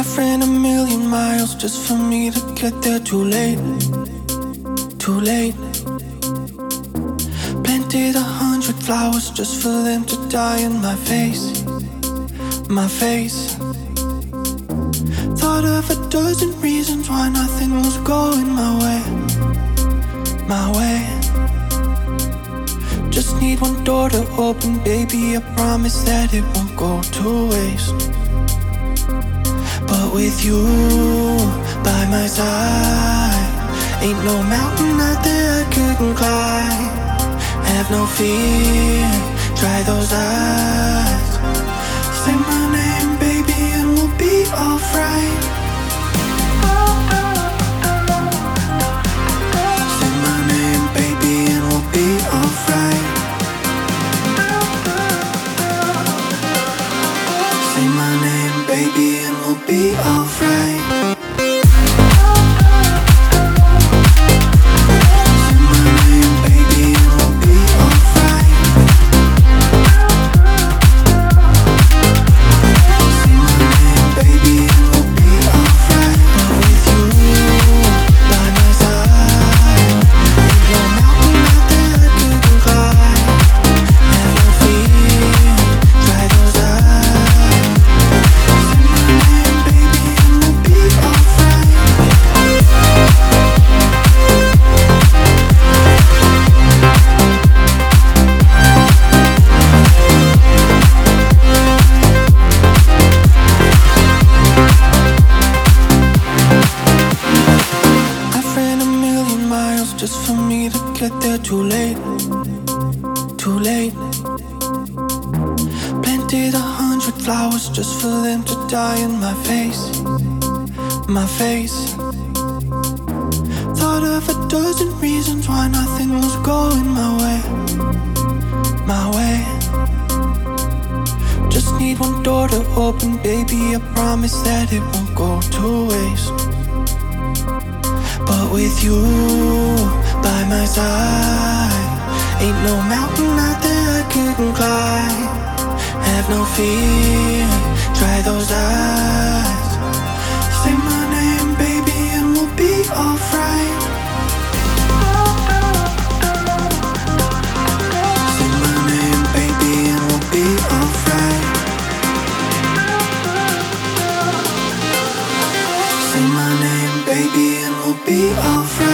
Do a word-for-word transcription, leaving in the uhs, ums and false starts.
I've ran a million miles just for me to get there too late, too late. Planted a hundred flowers just for them to die in my face, my face. Thought of a dozen reasons why nothing was going my way, my way. Just need one door to open, baby, I promise that it won't go to waste. But with you by my side, ain't no mountain out there I couldn't climb. Have no fear, dry those eyes. Say my name, baby, and we'll be alright. Say my name, baby, and we'll be alright. Say my name, baby, and we'll be alright. Just for me to get there too late, too late. Planted a hundred flowers just for them to die in my face, my face. Thought of a dozen reasons why nothing was going my way, my way. Just need one door to open, baby, I promise that it won't go to waste. But with you by my side, ain't no mountain out there I couldn't climb. Have no fear, dry those eyes. Say my name, baby, and we'll be alright. Say my name, baby, and we'll be alright. Say my name, baby, and we'll be alright.